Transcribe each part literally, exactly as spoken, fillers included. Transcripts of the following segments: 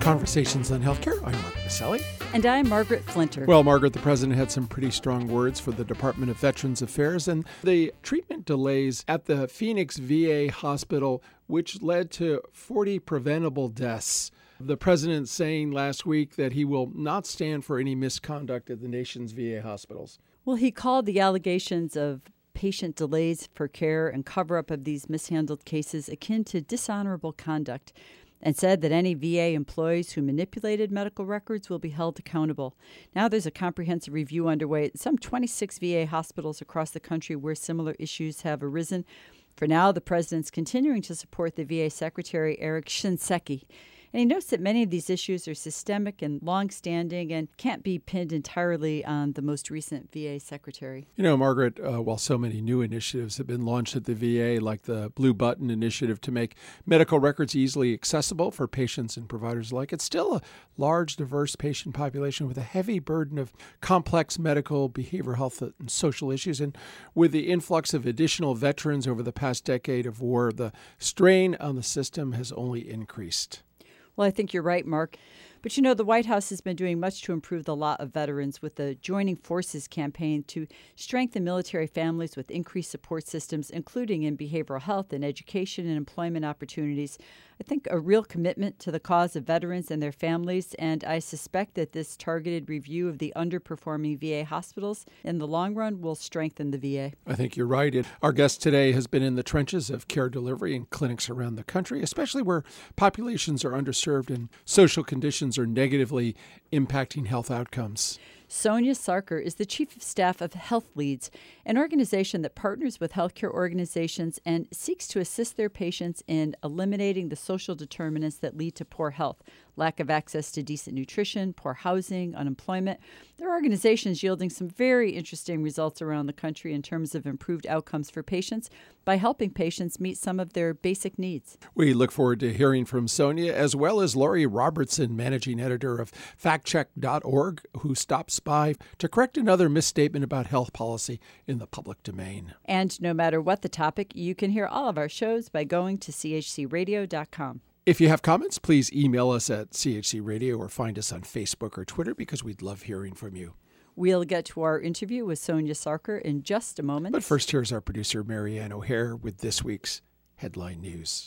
Conversations on Healthcare. I'm Mark Maselli. And I'm Margaret Flinter. Well, Margaret, the president had some pretty strong words for the Department of Veterans Affairs and the treatment delays at the Phoenix V A hospital, which led to forty preventable deaths. The president saying last week that he will not stand for any misconduct at the nation's V A hospitals. Well, he called the allegations of patient delays for care and cover-up of these mishandled cases akin to dishonorable conduct, and said that any V A employees who manipulated medical records will be held accountable. Now there's a comprehensive review underway at some twenty-six V A hospitals across the country where similar issues have arisen. For now, the president's continuing to support the V A Secretary, Eric Shinseki. And he notes that many of these issues are systemic and long-standing and can't be pinned entirely on the most recent V A secretary. You know, Margaret, uh, while so many new initiatives have been launched at the V A, like the Blue Button initiative to make medical records easily accessible for patients and providers alike, it's still a large, diverse patient population with a heavy burden of complex medical, behavioral health, and social issues. And with the influx of additional veterans over the past decade of war, the strain on the system has only increased. Well, I think you're right, Mark. But, you know, the White House has been doing much to improve the lot of veterans with the Joining Forces campaign to strengthen military families with increased support systems, including in behavioral health and education and employment opportunities. I think a real commitment to the cause of veterans and their families, and I suspect that this targeted review of the underperforming V A hospitals in the long run will strengthen the V A. I think you're right. It, our guest today has been in the trenches of care delivery in clinics around the country, especially where populations are underserved and social conditions are negatively impacting health outcomes. Sonia Sarkar is the Chief of Staff of Health Leads, an organization that partners with healthcare organizations and seeks to assist their patients in eliminating the social determinants that lead to poor health, lack of access to decent nutrition, poor housing, unemployment. Their organization is yielding some very interesting results around the country in terms of improved outcomes for patients by helping patients meet some of their basic needs. We look forward to hearing from Sonia, as well as Lori Robertson, managing editor of fact check dot org, who stops by to correct another misstatement about health policy in the public domain. And no matter what the topic, you can hear all of our shows by going to c h c radio dot com. If you have comments, please email us at C H C Radio or find us on Facebook or Twitter, because we'd love hearing from you. We'll get to our interview with Sonia Sarkar in just a moment. But first, here's our producer, Marianne O'Hare, with this week's headline news.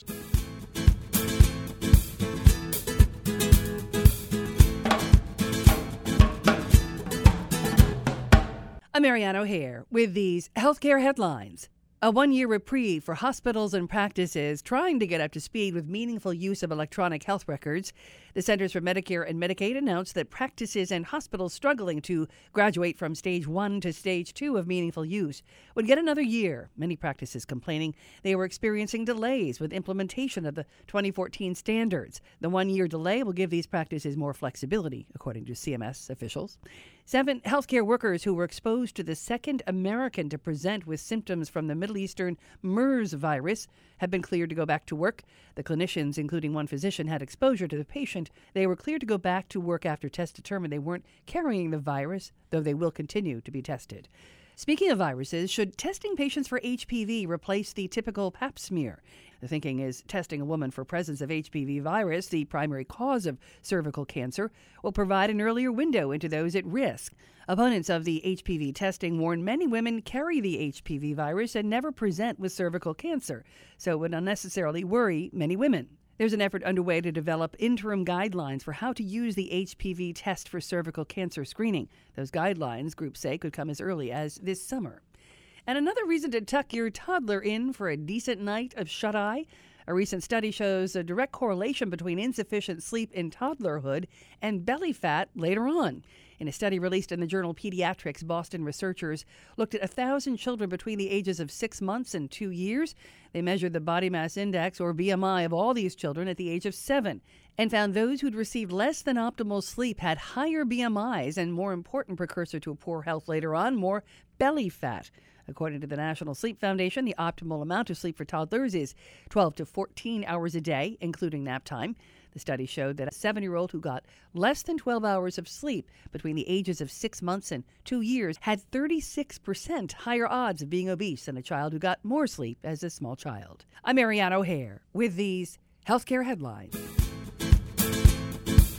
I'm Marianne O'Hare with these healthcare headlines. A one-year reprieve for hospitals and practices trying to get up to speed with meaningful use of electronic health records. The Centers for Medicare and Medicaid announced that practices and hospitals struggling to graduate from stage one to stage two of meaningful use would get another year. Many practices complaining they were experiencing delays with implementation of the twenty fourteen standards. The one-year delay will give these practices more flexibility, according to C M S officials. Seven healthcare workers who were exposed to the second American to present with symptoms from the Middle Eastern MERS virus have been cleared to go back to work. The clinicians, including one physician, had exposure to the patient. They were cleared to go back to work after tests determined they weren't carrying the virus, though they will continue to be tested. Speaking of viruses, should testing patients for H P V replace the typical pap smear? The thinking is testing a woman for presence of H P V virus, the primary cause of cervical cancer, will provide an earlier window into those at risk. Opponents of the H P V testing warn many women carry the H P V virus and never present with cervical cancer, so it would unnecessarily worry many women. There's an effort underway to develop interim guidelines for how to use the H P V test for cervical cancer screening. Those guidelines, groups say, could come as early as this summer. And another reason to tuck your toddler in for a decent night of shut-eye. A recent study shows a direct correlation between insufficient sleep in toddlerhood and belly fat later on. In a study released in the journal Pediatrics, Boston researchers looked at one thousand children between the ages of six months and two years. They measured the body mass index, or B M I, of all these children at the age of seven and found those who'd received less than optimal sleep had higher B M Is and, more important precursor to poor health later on, more belly fat. According to the National Sleep Foundation, the optimal amount of sleep for toddlers is twelve to fourteen hours a day, including nap time. The study showed that a seven-year-old who got less than twelve hours of sleep between the ages of six months and two years had thirty-six percent higher odds of being obese than a child who got more sleep as a small child. I'm Marianne O'Hare with these healthcare headlines.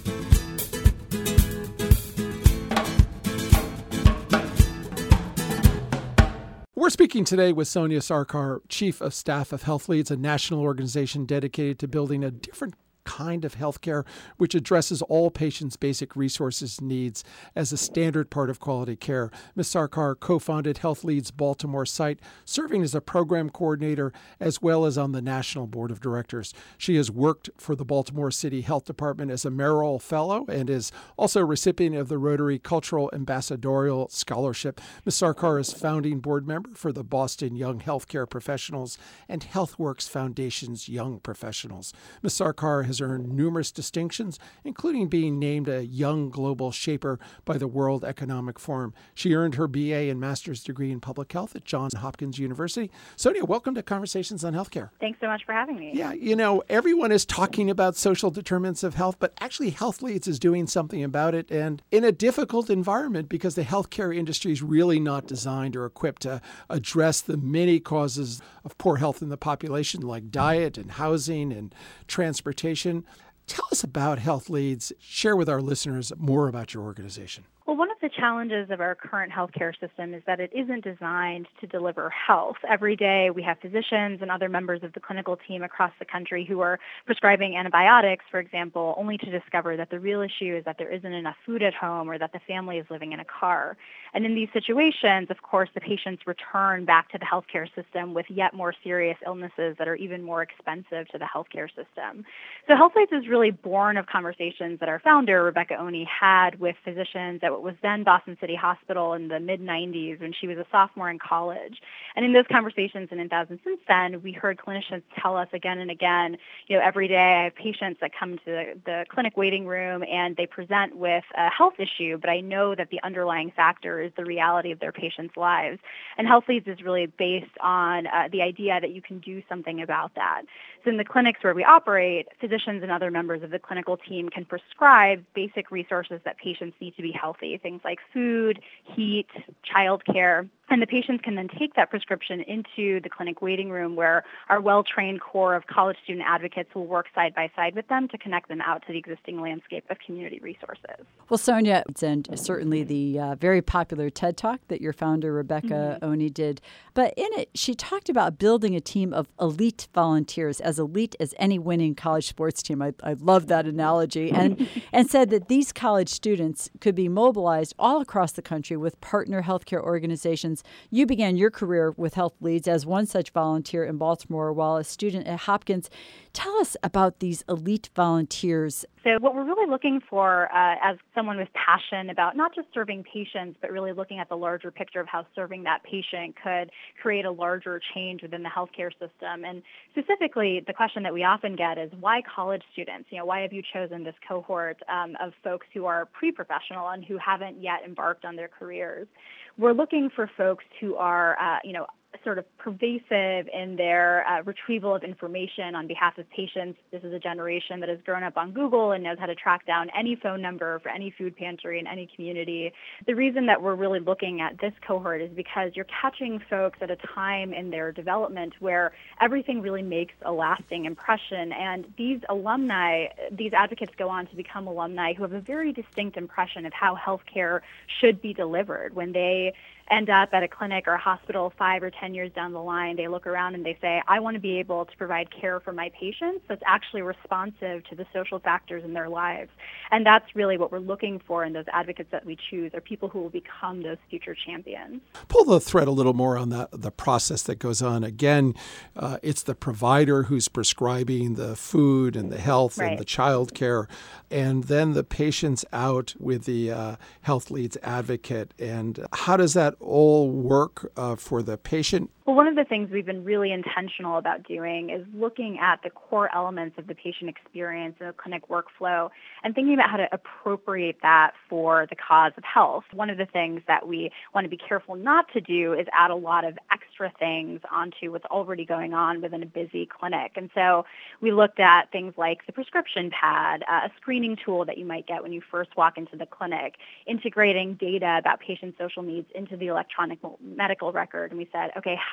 We're speaking today with Sonia Sarkar, Chief of Staff of Health Leads, a national organization dedicated to building a different kind of healthcare which addresses all patients' basic resources needs as a standard part of quality care. Miz Sarkar co-founded Health Leads Baltimore site, serving as a program coordinator as well as on the national board of directors. She has worked for the Baltimore City Health Department as a Merrill Fellow and is also a recipient of the Rotary Cultural Ambassadorial Scholarship. Miz Sarkar is founding board member for the Boston Young Healthcare Professionals and HealthWorks Foundation's Young Professionals. Miz Sarkar has earned numerous distinctions, including being named a Young Global Shaper by the World Economic Forum. She earned her B A and master's degree in public health at Johns Hopkins University. Sonia, welcome to Conversations on Healthcare. Thanks so much for having me. Yeah, you know, everyone is talking about social determinants of health, but actually Health Leads is doing something about it, and in a difficult environment because the healthcare industry is really not designed or equipped to address the many causes of poor health in the population, like diet and housing and transportation. Tell us about Health Leads. Share with our listeners more about your organization. Well, one of the challenges of our current healthcare system is that it isn't designed to deliver health. Every day we have physicians and other members of the clinical team across the country who are prescribing antibiotics, for example, only to discover that the real issue is that there isn't enough food at home or that the family is living in a car. And in these situations, of course, the patients return back to the healthcare system with yet more serious illnesses that are even more expensive to the healthcare system. So Health Leads is really born of conversations that our founder, Rebecca Oni, had with physicians at what was then Boston City Hospital in the mid nineties when she was a sophomore in college. And in those conversations and in thousands since then, we heard clinicians tell us again and again, you know, every day I have patients that come to the, the clinic waiting room and they present with a health issue, but I know that the underlying factor is the reality of their patients' lives. And Health Leads is really based on uh, the idea that you can do something about that. So in the clinics where we operate, physicians and other members of the clinical team can prescribe basic resources that patients need to be healthy, things like food, heat, childcare. And the patients can then take that prescription into the clinic waiting room where our well-trained core of college student advocates will work side by side with them to connect them out to the existing landscape of community resources. Well, Sonia, and certainly the uh, very popular TED Talk that your founder, Rebecca mm-hmm. Oni, did. But in it, she talked about building a team of elite volunteers, as elite as any winning college sports team. I, I love that analogy. And, and said that these college students could be mobilized all across the country with partner healthcare organizations. You began your career with Health Leads as one such volunteer in Baltimore while a student at Hopkins. Tell us about these elite volunteers. So what we're really looking for uh, as someone with passion about not just serving patients, but really looking at the larger picture of how serving that patient could create a larger change within the healthcare system. And specifically, the question that we often get is, why college students? You know, why have you chosen this cohort um, of folks who are pre-professional and who haven't yet embarked on their careers? We're looking for folks who are, uh, you know, sort of pervasive in their uh, retrieval of information on behalf of patients. This is a generation that has grown up on Google and knows how to track down any phone number for any food pantry in any community. The reason that we're really looking at this cohort is because you're catching folks at a time in their development where everything really makes a lasting impression. And these alumni, these advocates go on to become alumni who have a very distinct impression of how healthcare should be delivered. When they end up at a clinic or a hospital five or ten years down the line, they look around and they say, I want to be able to provide care for my patients that's actually responsive to the social factors in their lives. And that's really what we're looking for in those advocates that we choose, are people who will become those future champions. Pull the thread a little more on the, the process that goes on. Again, uh, it's the provider who's prescribing the food and the health right. and the child care, and then the patient's out with the uh, Health Leads advocate. And how does that all work uh, for the patient? Well, one of the things we've been really intentional about doing is looking at the core elements of the patient experience in the clinic workflow and thinking about how to appropriate that for the cause of health. One of the things that we want to be careful not to do is add a lot of extra things onto what's already going on within a busy clinic. And so we looked at things like the prescription pad, uh, a screening tool that you might get when you first walk into the clinic, integrating data about patient social needs into the electronic medical record. And we said, okay, how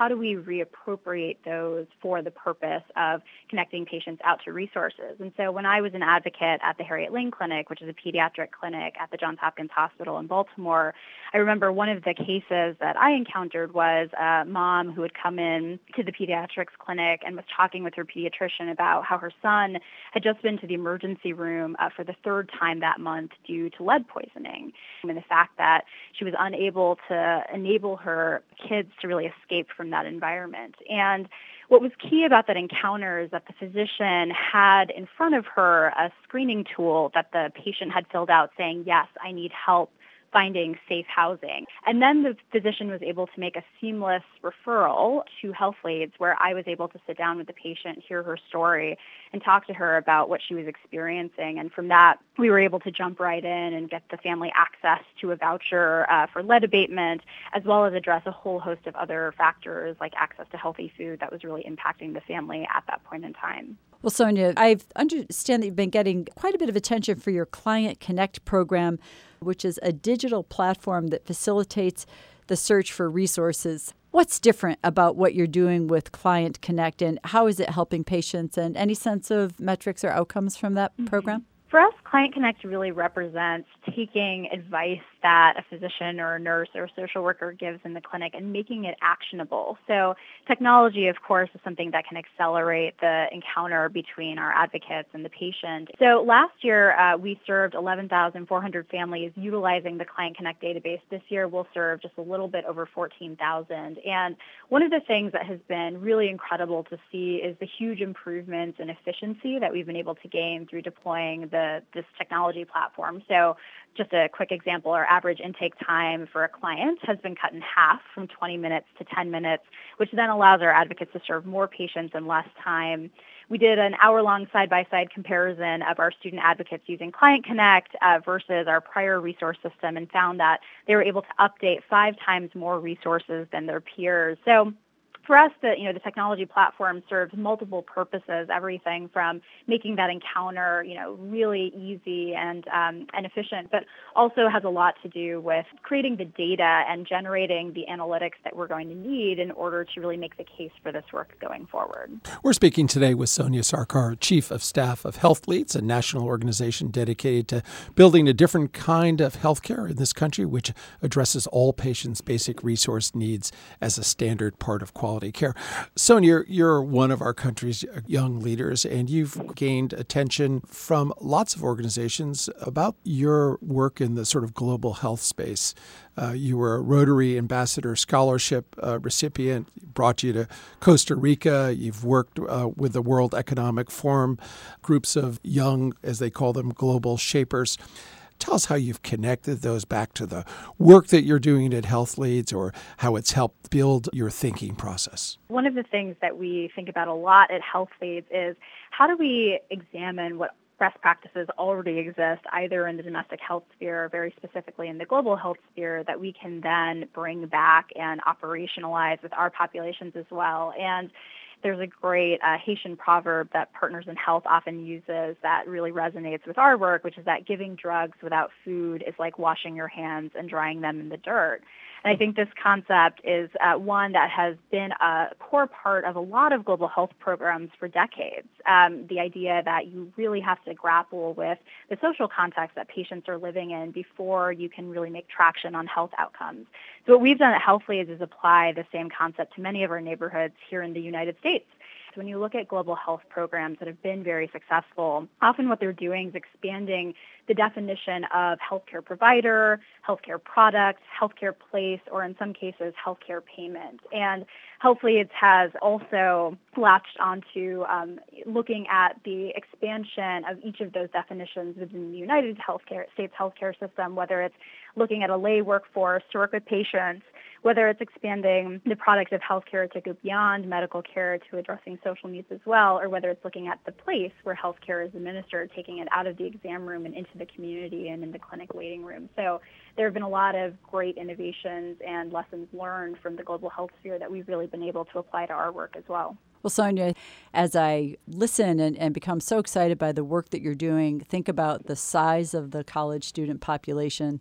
how do we reappropriate those for the purpose of connecting patients out to resources? And so when I was an advocate at the Harriet Lane Clinic, which is a pediatric clinic at the Johns Hopkins Hospital in Baltimore, I remember one of the cases that I encountered was a mom who had come in to the pediatrics clinic and was talking with her pediatrician about how her son had just been to the emergency room uh, for the third time that month due to lead poisoning, and the fact that she was unable to enable her kids to really escape from that environment. And what was key about that encounter is that the physician had in front of her a screening tool that the patient had filled out saying, yes, I need help finding safe housing. And then the physician was able to make a seamless referral to Healthleads, where I was able to sit down with the patient, hear her story, and talk to her about what she was experiencing. And from that, we were able to jump right in and get the family access to a voucher uh, for lead abatement, as well as address a whole host of other factors like access to healthy food that was really impacting the family at that point in time. Well, Sonia, I understand that you've been getting quite a bit of attention for your Client Connect program, which is a digital platform that facilitates the search for resources. What's different about what you're doing with Client Connect, and how is it helping patients, and any sense of metrics or outcomes from that mm-hmm. program? For us, Client Connect really represents taking advice that a physician or a nurse or a social worker gives in the clinic and making it actionable. So technology, of course, is something that can accelerate the encounter between our advocates and the patient. So last year, uh, we served eleven thousand four hundred families utilizing the Client Connect database. This year, we'll serve just a little bit over fourteen thousand. And one of the things that has been really incredible to see is the huge improvements in efficiency that we've been able to gain through deploying the this technology platform. So just a quick example, our average intake time for a client has been cut in half from twenty minutes to ten minutes, which then allows our advocates to serve more patients in less time. We did an hour-long side-by-side comparison of our student advocates using Client Connect uh, versus our prior resource system, and found that they were able to update five times more resources than their peers. So for us, the you know the technology platform serves multiple purposes. Everything from making that encounter you know really easy and um, and efficient, but also has a lot to do with creating the data and generating the analytics that we're going to need in order to really make the case for this work going forward. We're speaking today with Sonia Sarkar, Chief of Staff of Healthleads, a national organization dedicated to building a different kind of healthcare in this country, which addresses all patients' basic resource needs as a standard part of quality care. Sonia, you're one of our country's young leaders, and you've gained attention from lots of organizations about your work in the sort of global health space. Uh, you were a Rotary Ambassador Scholarship uh, recipient, brought you to Costa Rica. You've worked uh, with the World Economic Forum, groups of young, as they call them, global shapers. Tell us how you've connected those back to the work that you're doing at Healthleads, or how it's helped build your thinking process. One of the things that we think about a lot at Healthleads is how do we examine what best practices already exist either in the domestic health sphere or very specifically in the global health sphere that we can then bring back and operationalize with our populations as well. And there's a great uh, Haitian proverb that Partners in Health often uses that really resonates with our work, which is that giving drugs without food is like washing your hands and drying them in the dirt. And I think this concept is uh, one that has been a core part of a lot of global health programs for decades. Um, the idea that you really have to grapple with the social context that patients are living in before you can really make traction on health outcomes. So what we've done at Healthleads is apply the same concept to many of our neighborhoods here in the United States. When you look at global health programs that have been very successful, often what they're doing is expanding the definition of healthcare provider, healthcare product, healthcare place, or in some cases, healthcare payment. And Healthleads has also latched onto um, looking at the expansion of each of those definitions within the United Healthcare States healthcare system, whether it's looking at a lay workforce to work with patients, whether it's expanding the product of healthcare to go beyond medical care to addressing social needs as well, or whether it's looking at the place where healthcare is administered, taking it out of the exam room and into the community and in the clinic waiting room. So there have been a lot of great innovations and lessons learned from the global health sphere that we've really been able to apply to our work as well. Well, Sonia, as I listen and, and become so excited by the work that you're doing, think about the size of the college student population,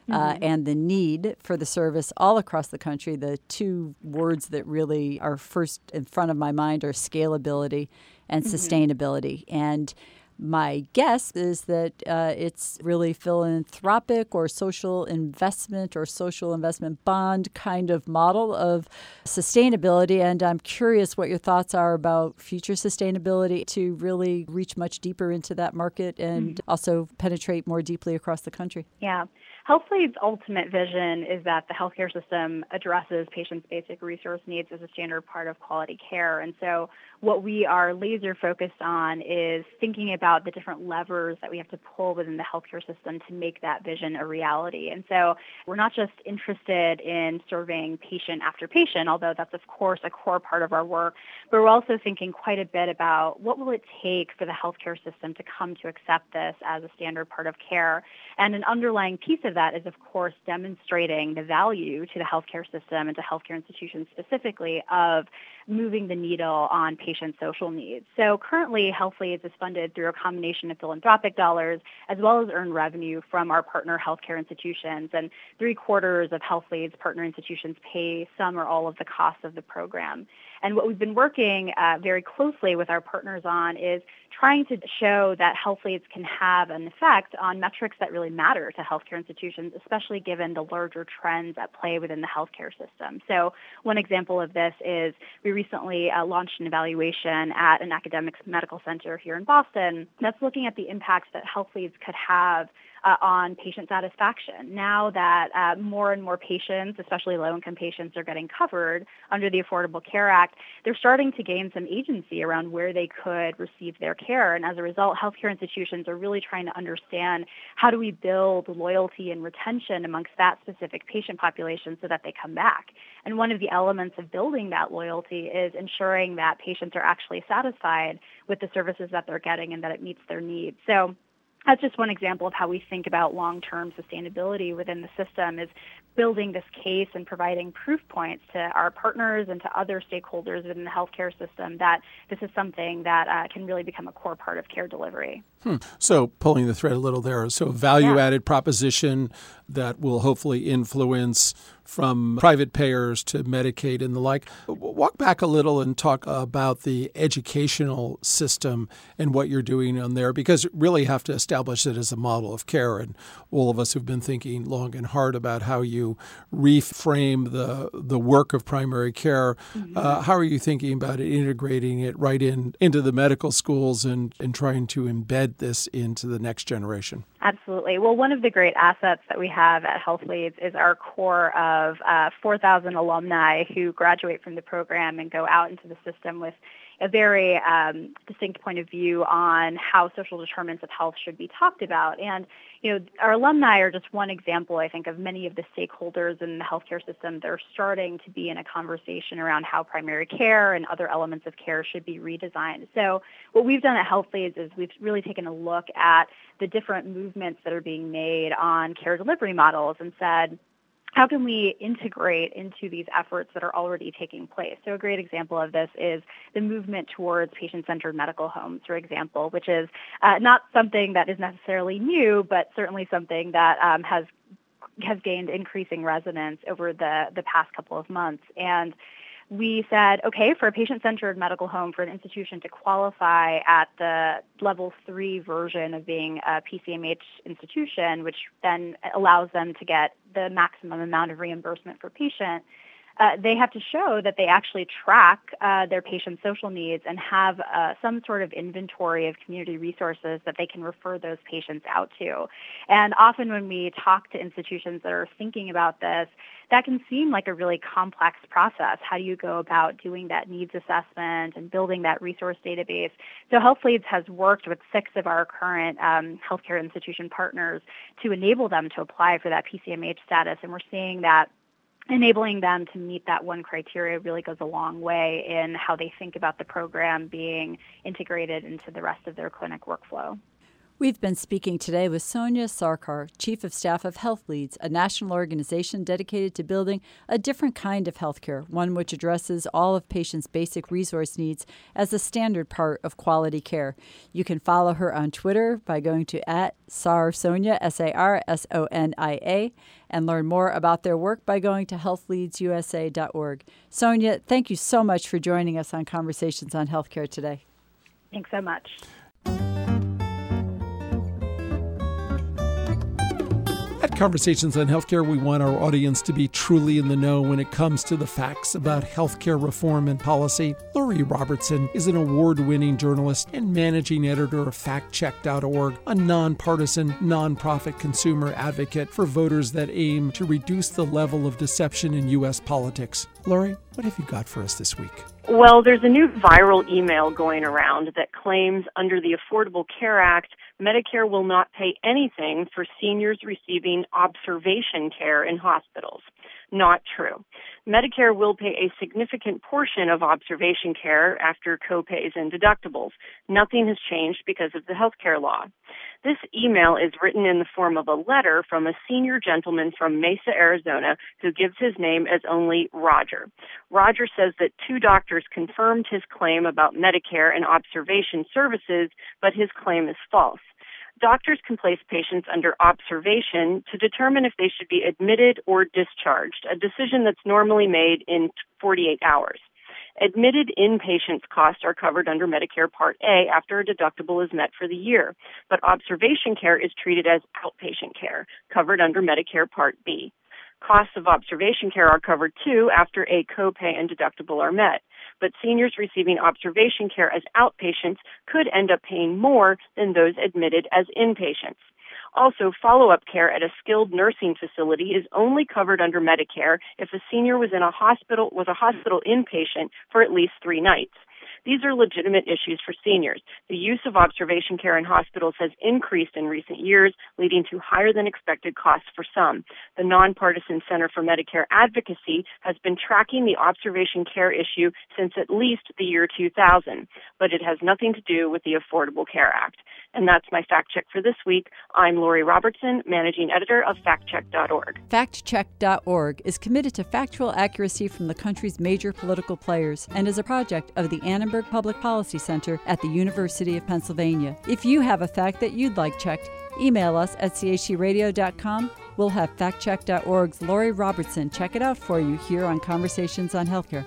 uh, and the need for the service all across the country. The two words that really are first in front of my mind are scalability and Mm-hmm. sustainability. And my guess is that uh, it's really philanthropic or social investment or social investment bond kind of model of sustainability. And I'm curious what your thoughts are about future sustainability to really reach much deeper into that market and mm-hmm. also penetrate more deeply across the country. Yeah. HealthLead's ultimate vision is that the healthcare system addresses patients' basic resource needs as a standard part of quality care. And so what we are laser focused on is thinking about the different levers that we have to pull within the healthcare system to make that vision a reality. And so we're not just interested in serving patient after patient, although that's, of course, a core part of our work, but we're also thinking quite a bit about what will it take for the healthcare system to come to accept this as a standard part of care. And an underlying piece of that is, of course, demonstrating the value to the healthcare system and to healthcare institutions specifically of moving the needle on patient social needs. So currently, HealthLeads is funded through a combination of philanthropic dollars as well as earned revenue from our partner healthcare institutions. And three quarters of HealthLeads partner institutions pay some or all of the costs of the program. And what we've been working uh, very closely with our partners on is trying to show that HealthLeads can have an effect on metrics that really matter to healthcare institutions, especially given the larger trends at play within the healthcare system. So one example of this is we recently uh, launched an evaluation at an academic medical center here in Boston that's looking at the impacts that HealthLeads could have Uh, on patient satisfaction. Now that uh, more and more patients, especially low-income patients, are getting covered under the Affordable Care Act, they're starting to gain some agency around where they could receive their care. And as a result, healthcare institutions are really trying to understand how do we build loyalty and retention amongst that specific patient population so that they come back. And one of the elements of building that loyalty is ensuring that patients are actually satisfied with the services that they're getting and that it meets their needs. So that's just one example of how we think about long-term sustainability within the system, is building this case and providing proof points to our partners and to other stakeholders within the healthcare system that this is something that uh, can really become a core part of care delivery. Hmm. So pulling the thread a little there, so value-added yeah. proposition that will hopefully influence from private payers to Medicaid and the like. Walk back a little and talk about the educational system and what you're doing on there, because you really have to establish it as a model of care. And all of us who've been thinking long and hard about how you reframe the the work of primary care, mm-hmm. uh, how are you thinking about it, integrating it right in into the medical schools and, and trying to embed this into the next generation? Absolutely. Well, one of the great assets that we have at HealthLeads is our core of uh, four thousand alumni who graduate from the program and go out into the system with a very um, distinct point of view on how social determinants of health should be talked about. And, you know, our alumni are just one example, I think, of many of the stakeholders in the healthcare system that are starting to be in a conversation around how primary care and other elements of care should be redesigned. So what we've done at HealthLeads is we've really taken a look at the different movements that are being made on care delivery models and said, how can we integrate into these efforts that are already taking place? So a great example of this is the movement towards patient-centered medical homes, for example, which is uh, not something that is necessarily new, but certainly something that um, has has gained increasing resonance over the, the past couple of months. And we said, okay, for a patient-centered medical home, for an institution to qualify at the level three version of being a P C M H institution, which then allows them to get the maximum amount of reimbursement per patient, uh, they have to show that they actually track uh, their patient's social needs and have uh, some sort of inventory of community resources that they can refer those patients out to. And often when we talk to institutions that are thinking about this, that can seem like a really complex process. How do you go about doing that needs assessment and building that resource database? So HealthLeads has worked with six of our current um, healthcare institution partners to enable them to apply for that P C M H status, and we're seeing that enabling them to meet that one criteria really goes a long way in how they think about the program being integrated into the rest of their clinic workflow. We've been speaking today with Sonia Sarkar, Chief of Staff of Health Leads, a national organization dedicated to building a different kind of healthcare, one which addresses all of patients' basic resource needs as a standard part of quality care. You can follow her on Twitter by going to at SarSonia, S A R S O N I A, and learn more about their work by going to health leads u s a dot org. Sonia, thank you so much for joining us on Conversations on Healthcare today. Thanks so much. At Conversations on Healthcare, we want our audience to be truly in the know when it comes to the facts about healthcare reform and policy. Lori Robertson is an award-winning journalist and managing editor of fact check dot org, a nonpartisan, nonprofit consumer advocate for voters that aim to reduce the level of deception in U S politics. Lori, what have you got for us this week? Well, there's a new viral email going around that claims under the Affordable Care Act, Medicare will not pay anything for seniors receiving observation care in hospitals. Not true. Medicare will pay a significant portion of observation care after copays and deductibles. Nothing has changed because of the health care law. This email is written in the form of a letter from a senior gentleman from Mesa, Arizona, who gives his name as only Roger. Roger says that two doctors confirmed his claim about Medicare and observation services, but his claim is false. Doctors can place patients under observation to determine if they should be admitted or discharged, a decision that's normally made in forty-eight hours. Admitted inpatients' costs are covered under Medicare Part A after a deductible is met for the year, but observation care is treated as outpatient care, covered under Medicare Part B. Costs of observation care are covered, too, after a copay and deductible are met. But seniors receiving observation care as outpatients could end up paying more than those admitted as inpatients. Also, follow-up care at a skilled nursing facility is only covered under Medicare if a senior was in a hospital was a hospital inpatient for at least three nights. These are legitimate issues for seniors. The use of observation care in hospitals has increased in recent years, leading to higher than expected costs for some. The Nonpartisan Center for Medicare Advocacy has been tracking the observation care issue since at least the year two thousand, but it has nothing to do with the Affordable Care Act. And that's my fact check for this week. I'm Lori Robertson, managing editor of fact check dot org. fact check dot org is committed to factual accuracy from the country's major political players and is a project of the Annenberg Public Policy Center at the University of Pennsylvania. If you have a fact that you'd like checked, email us at c h c radio dot com. We'll have fact check dot org's Lori Robertson check it out for you here on Conversations on Healthcare.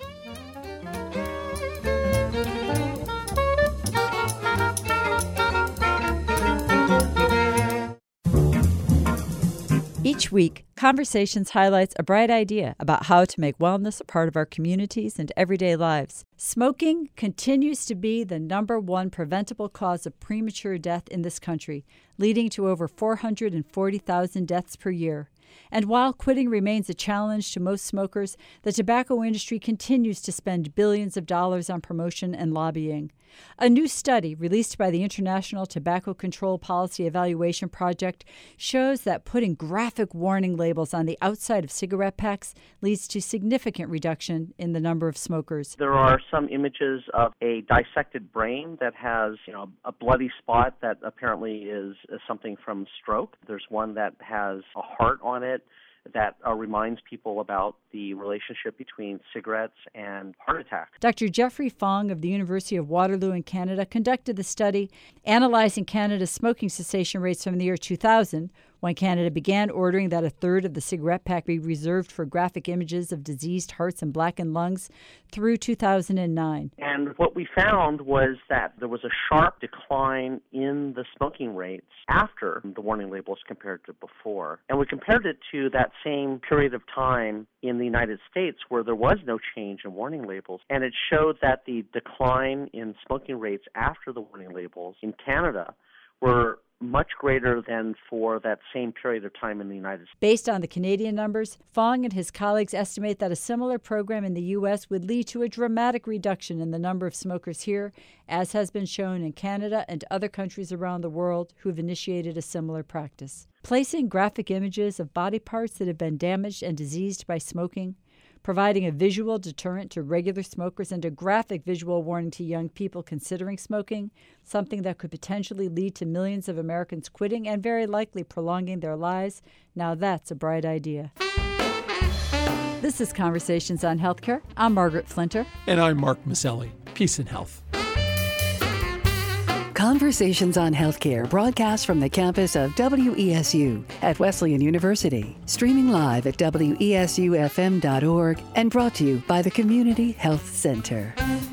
Each week, Conversations highlights a bright idea about how to make wellness a part of our communities and everyday lives. Smoking continues to be the number one preventable cause of premature death in this country, leading to over four hundred forty thousand deaths per year. And while quitting remains a challenge to most smokers, the tobacco industry continues to spend billions of dollars on promotion and lobbying. A new study released by the International Tobacco Control Policy Evaluation Project shows that putting graphic warning labels on the outside of cigarette packs leads to significant reduction in the number of smokers. There are some images of a dissected brain that has, you know, a bloody spot that apparently is, is something from stroke. There's one that has a heart on it that uh, reminds people about the relationship between cigarettes and heart attack. Doctor Jeffrey Fong of the University of Waterloo in Canada conducted the study analyzing Canada's smoking cessation rates from the year two thousand, when Canada began ordering that a third of the cigarette pack be reserved for graphic images of diseased hearts and blackened lungs, through two thousand nine. And what we found was that there was a sharp decline in the smoking rates after the warning labels compared to before. And we compared it to that same period of time in the United States where there was no change in warning labels. And it showed that the decline in smoking rates after the warning labels in Canada were much greater than for that same period of time in the United States. Based on the Canadian numbers, Fong and his colleagues estimate that a similar program in the U S would lead to a dramatic reduction in the number of smokers here, as has been shown in Canada and other countries around the world who have initiated a similar practice. Placing graphic images of body parts that have been damaged and diseased by smoking providing a visual deterrent to regular smokers and a graphic visual warning to young people considering smoking, something that could potentially lead to millions of Americans quitting and very likely prolonging their lives. Now that's a bright idea. This is Conversations on Healthcare. I'm Margaret Flinter. And I'm Mark Maselli. Peace and health. Conversations on Healthcare broadcast from the campus of W E S U at Wesleyan University, streaming live at W E S U F M dot org and brought to you by the Community Health Center.